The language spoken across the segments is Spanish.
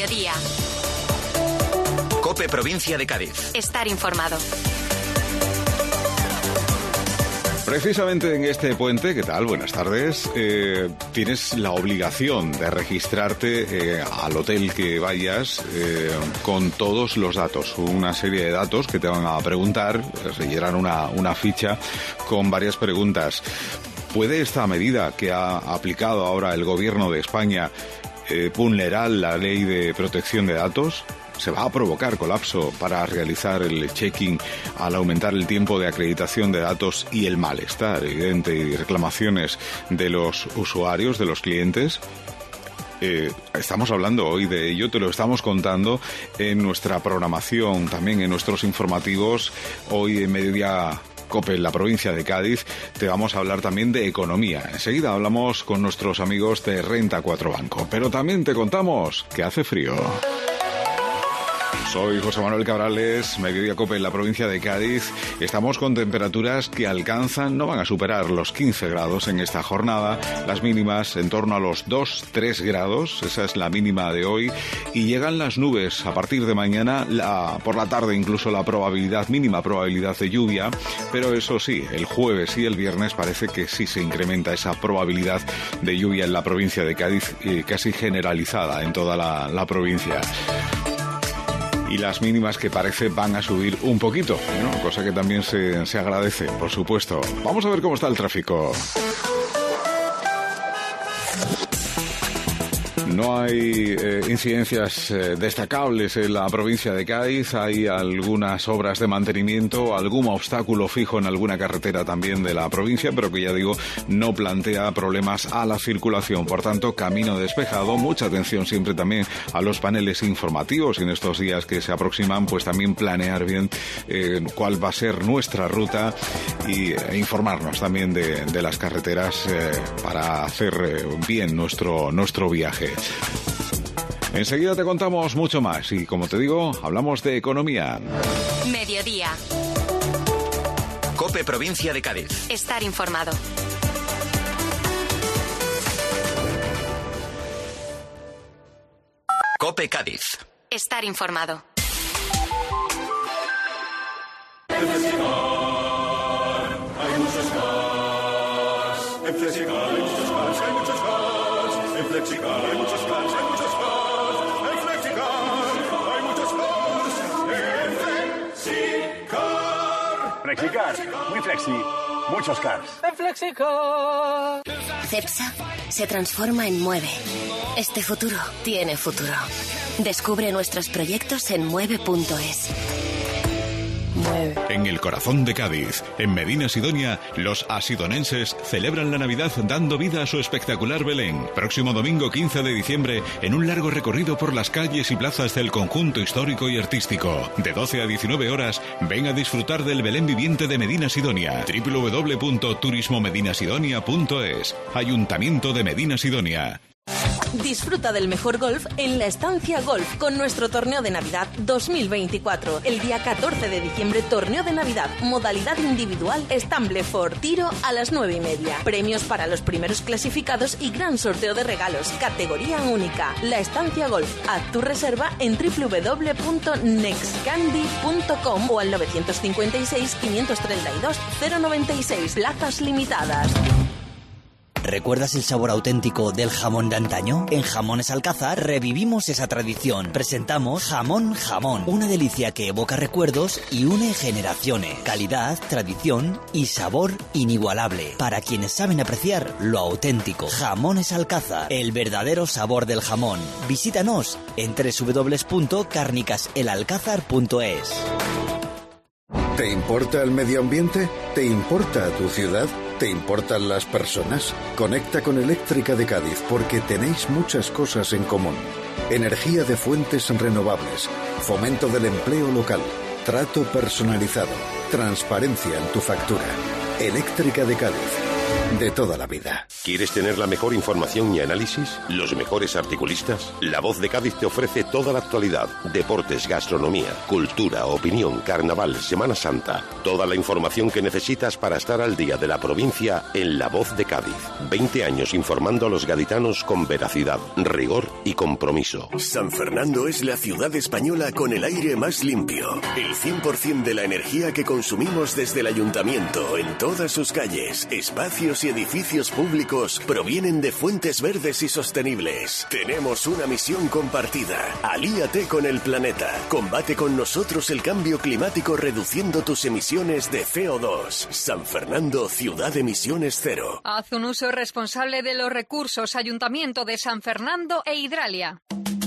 Mediodía. COPE Provincia de Cádiz. Estar informado. Precisamente en este puente, ¿qué tal? Buenas tardes. Tienes la obligación de registrarte al hotel que vayas con todos los datos. Una serie de datos que te van a preguntar, rellenar una ficha con varias preguntas. ¿Puede esta medida que ha aplicado ahora el Gobierno de España vulnerar la ley de protección de datos? ¿Se va a provocar colapso para realizar el check-in al aumentar el tiempo de acreditación de datos y el malestar evidente y reclamaciones de los usuarios, de los clientes? Estamos hablando hoy de ello, te lo estamos contando en nuestra programación, también en nuestros informativos. Hoy en Mediodía COPE en la provincia de Cádiz te vamos a hablar también de economía. Enseguida hablamos con nuestros amigos de Renta 4 Banco, pero también te contamos que hace frío. Soy José Manuel Cabrales, Mediodía COPE en la provincia de Cádiz. Estamos con temperaturas que alcanzan, no van a superar los 15 grados en esta jornada. Las mínimas en torno a los 2-3 grados, esa es la mínima de hoy. Y llegan las nubes a partir de mañana, por la tarde incluso la mínima probabilidad de lluvia. Pero eso sí, el jueves y el viernes parece que sí se incrementa esa probabilidad de lluvia en la provincia de Cádiz, casi generalizada en toda la provincia. Y las mínimas que parece van a subir un poquito, ¿no? Cosa que también se agradece, por supuesto. Vamos a ver cómo está el tráfico. No hay incidencias destacables en la provincia de Cádiz. Hay algunas obras de mantenimiento, algún obstáculo fijo en alguna carretera también de la provincia, pero que ya digo, no plantea problemas a la circulación. Por tanto, camino despejado. Mucha atención siempre también a los paneles informativos y en estos días que se aproximan, pues también planear bien cuál va a ser nuestra ruta e informarnos también de las carreteras para hacer bien nuestro viaje. Enseguida te contamos mucho más y, como te digo, hablamos de economía. Mediodía. COPE Provincia de Cádiz. Estar informado. COPE Cádiz. Estar informado. En Flexicar hay muchos cars. En Flexicar hay muchos cars, hay muchos cars. En Flexicar hay muchos cars, hay muchos cars. En Flexicar hay muchos cars. En Flexicar. Flexicar, muy flexi, muchos cars. En Flexicar. CEPSA se transforma en Mueve. Este futuro tiene futuro. Descubre nuestros proyectos en mueve.es. En el corazón de Cádiz, en Medina Sidonia, los asidonenses celebran la Navidad dando vida a su espectacular Belén. Próximo domingo 15 de diciembre, en un largo recorrido por las calles y plazas del conjunto histórico y artístico. De 12 a 19 horas, ven a disfrutar del Belén viviente de Medina Sidonia. www.turismomedinasidonia.es. Ayuntamiento de Medina Sidonia. Disfruta del mejor golf en la Estancia Golf con nuestro torneo de Navidad 2024. El día 14 de diciembre, torneo de Navidad, modalidad individual, Stamble Ford, tiro a las 9:30. Premios para los primeros clasificados y gran sorteo de regalos, categoría única. La Estancia Golf. Haz tu reserva en www.nextcandy.com o al 956 532 096. Plazas limitadas. ¿Recuerdas el sabor auténtico del jamón de antaño? En Jamones Alcázar revivimos esa tradición. Presentamos Jamón Jamón, una delicia que evoca recuerdos y une generaciones. Calidad, tradición y sabor inigualable. Para quienes saben apreciar lo auténtico. Jamones Alcázar, el verdadero sabor del jamón. Visítanos en www.carnicaselalcázar.es. ¿Te importa el medio ambiente? ¿Te importa tu ciudad? ¿Te importan las personas? Conecta con Eléctrica de Cádiz porque tenéis muchas cosas en común. Energía de fuentes renovables, fomento del empleo local, trato personalizado, transparencia en tu factura. Eléctrica de Cádiz. de toda la vida. ¿Quieres tener la mejor información y análisis? ¿Los mejores articulistas? La Voz de Cádiz te ofrece toda la actualidad. Deportes, gastronomía, cultura, opinión, carnaval, Semana Santa. Toda la información que necesitas para estar al día de la provincia en La Voz de Cádiz. 20 años informando a los gaditanos con veracidad, rigor y compromiso. San Fernando es la ciudad española con el aire más limpio. El 100% de la energía que consumimos desde el ayuntamiento en todas sus calles, espacios y edificios públicos provienen de fuentes verdes y sostenibles. Tenemos una misión compartida. Alíate con el planeta. Combate con nosotros el cambio climático reduciendo tus emisiones de CO2. San Fernando, ciudad de emisiones cero. Haz un uso responsable de los recursos. Ayuntamiento de San Fernando e Hidralia.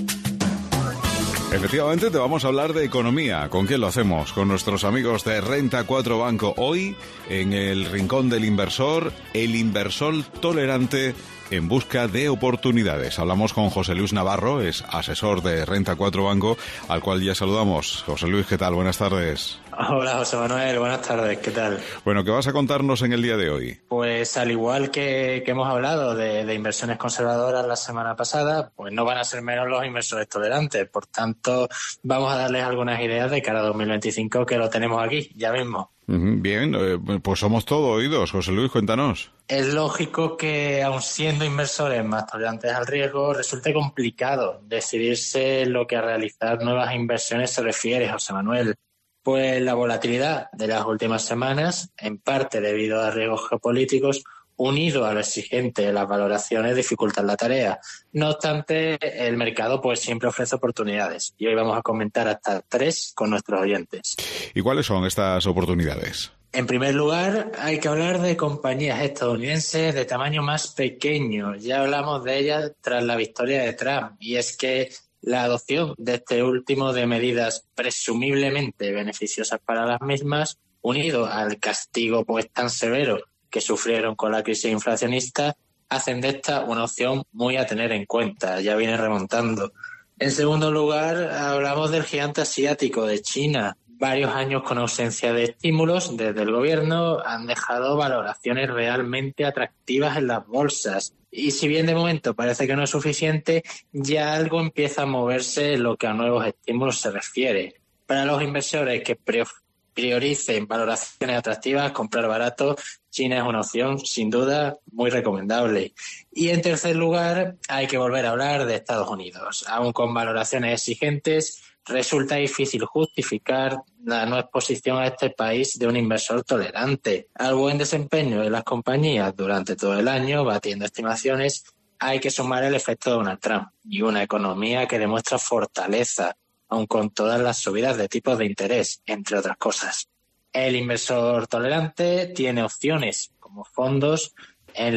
Efectivamente, te vamos a hablar de economía. ¿Con quién lo hacemos? Con nuestros amigos de Renta 4 Banco. Hoy, en el Rincón del Inversor, el inversor tolerante en busca de oportunidades. Hablamos con José Luis Navarro, es asesor de Renta 4 Banco, al cual ya saludamos. José Luis, ¿qué tal? Buenas tardes. Hola, José Manuel, buenas tardes, ¿qué tal? Bueno, ¿qué vas a contarnos en el día de hoy? Pues al igual que hemos hablado de inversiones conservadoras la semana pasada, pues no van a ser menos los inversores tolerantes. Por tanto, vamos a darles algunas ideas de cara a 2025, que lo tenemos aquí, ya mismo. Bien, pues somos todo oídos. José Luis, cuéntanos. Es lógico que, aun siendo inversores más tolerantes al riesgo, resulte complicado decidirse lo que a realizar nuevas inversiones se refiere, José Manuel. Pues la volatilidad de las últimas semanas, en parte debido a riesgos geopolíticos, unido a lo exigente de las valoraciones, dificultan la tarea. No obstante, el mercado pues siempre ofrece oportunidades y hoy vamos a comentar hasta 3 con nuestros oyentes. ¿Y cuáles son estas oportunidades? En primer lugar, hay que hablar de compañías estadounidenses de tamaño más pequeño. Ya hablamos de ellas tras la victoria de Trump, y es que la adopción de este último de medidas presumiblemente beneficiosas para las mismas, unido al castigo pues tan severo que sufrieron con la crisis inflacionista, hacen de esta una opción muy a tener en cuenta. Ya viene remontando. En segundo lugar, hablamos del gigante asiático de China. Varios años con ausencia de estímulos desde el gobierno han dejado valoraciones realmente atractivas en las bolsas. Y si bien de momento parece que no es suficiente, ya algo empieza a moverse en lo que a nuevos estímulos se refiere. Para los inversores que prioricen valoraciones atractivas, comprar barato, China es una opción, sin duda, muy recomendable. Y en tercer lugar, hay que volver a hablar de Estados Unidos. Aún con valoraciones exigentes, resulta difícil justificar la no exposición a este país de un inversor tolerante. Al buen desempeño de las compañías durante todo el año, batiendo estimaciones, hay que sumar el efecto de Donald Trump y una economía que demuestra fortaleza, aun con todas las subidas de tipos de interés, entre otras cosas. El inversor tolerante tiene opciones como fondos en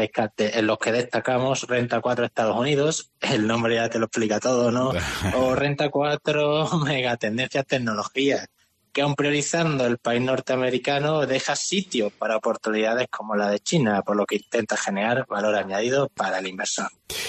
los que destacamos Renta 4 Estados Unidos, el nombre ya te lo explica todo, ¿no? O Renta 4 Megatendencias Tecnologías, que aun priorizando el país norteamericano deja sitio para oportunidades como la de China, por lo que intenta generar valor añadido para el inversor.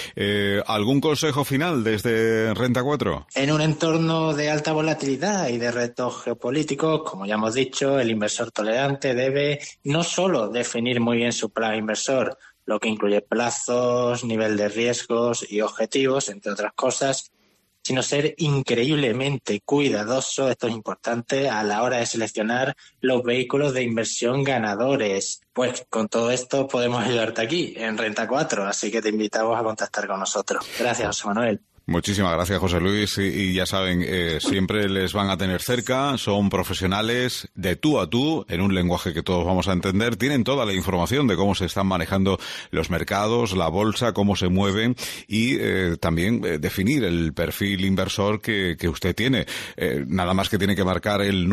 ¿Algún consejo final desde Renta 4? En un entorno de alta volatilidad y de retos geopolíticos, como ya hemos dicho, el inversor tolerante debe no solo definir muy bien su plan inversor, lo que incluye plazos, nivel de riesgos y objetivos, entre otras cosas, sino ser increíblemente cuidadoso, esto es importante, a la hora de seleccionar los vehículos de inversión ganadores. Pues con todo esto podemos ayudarte aquí, en Renta 4, así que te invitamos a contactar con nosotros. Gracias, José Manuel. Muchísimas gracias, José Luis. Y ya saben, siempre les van a tener cerca, son profesionales de tú a tú, en un lenguaje que todos vamos a entender. Tienen toda la información de cómo se están manejando los mercados, la bolsa, cómo se mueven y también definir el perfil inversor que usted tiene. Nada más que tiene que marcar el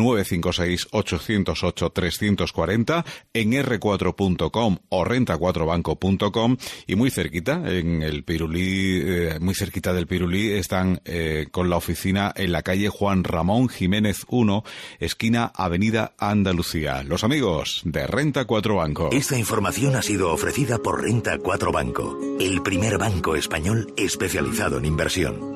956-808-340 en r4.com o renta4banco.com y muy cerquita, en el Pirulí, muy cerquita del Pirulí, están con la oficina en la calle Juan Ramón Jiménez 1, esquina Avenida Andalucía. Los amigos de Renta 4 Banco. Esta información ha sido ofrecida por Renta 4 Banco, el primer banco español especializado en inversión.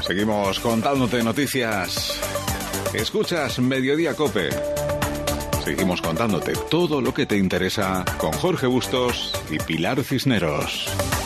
Seguimos contándote noticias. Escuchas Mediodía COPE. Seguimos contándote todo lo que te interesa con Jorge Bustos y Pilar Cisneros.